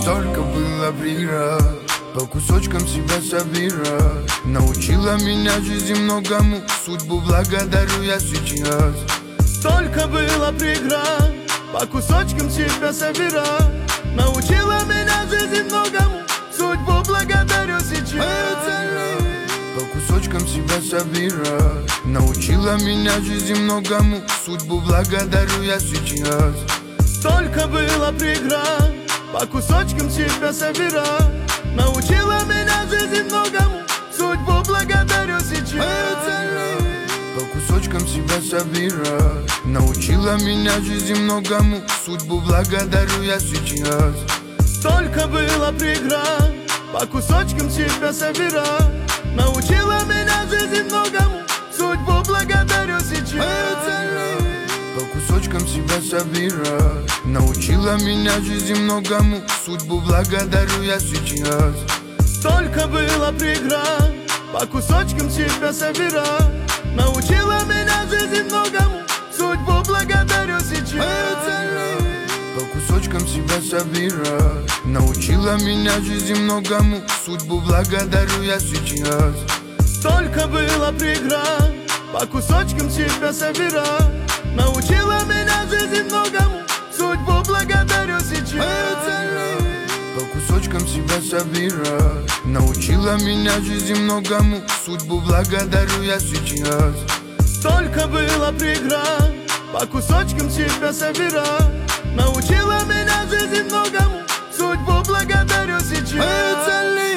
Только было преград, по кусочкам себя собирать. Научила меня жизнь многому, судьбу благодарю я сейчас. Столько было преград, по кусочкам себя собирать. Научила меня жизнь многому, судьбу благодарю сейчас. По кусочкам себя собирать. Научила меня жизнь многому, судьбу благодарю я сейчас. Столько было преград, по кусочкам себя собирать. Научила меня жизнь многому, судьбу благодарю сейчас. По кусочкам себя собирать. Научила меня жизнь многому, судьбу благодарю я сейчас. Столько было преград, по кусочкам себя собирать. Научила меня жизнь многому, судьбу благодарю сейчас. По кусочкам себя собирать. Научила меня жизнь многому, судьбу благодарю я сейчас. Столько было преград, по кусочкам себя собирать. Научила меня жизнь многому, судьбу благодарю сейчас. По кусочкам себя собирать. Научила меня жизнь многому, судьбу благодарю я сейчас. Столько было преград, по кусочкам себя собирать. Научила меня жизнь многому, судьбу благодарю сейчас. По кусочкам себя собирать. Научила меня жизнь многому, судьбу благодарю я сейчас. Столько было преград, по кусочкам себя собирать. Научила меня жизнь многому, судьбу благодарю сейчас.